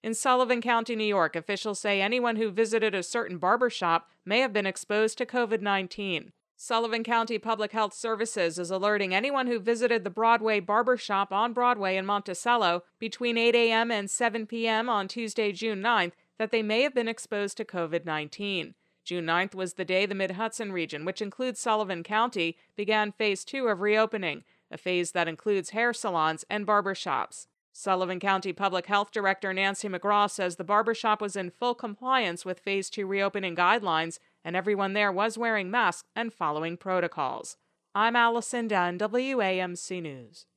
In Sullivan County, New York, officials say anyone who visited a certain barbershop may have been exposed to COVID-19. Sullivan County Public Health Services is alerting anyone who visited the Broadway barbershop on Broadway in Monticello between 8 a.m. and 7 p.m. on Tuesday, June 9th, that they may have been exposed to COVID-19. June 9th was the day the Mid-Hudson region, which includes Sullivan County, began Phase 2 of reopening, a phase that includes hair salons and barbershops. Sullivan County Public Health Director Nancy McGraw says the barbershop was in full compliance with Phase 2 reopening guidelines, and everyone there was wearing masks and following protocols. I'm Allison Dunn, WAMC News.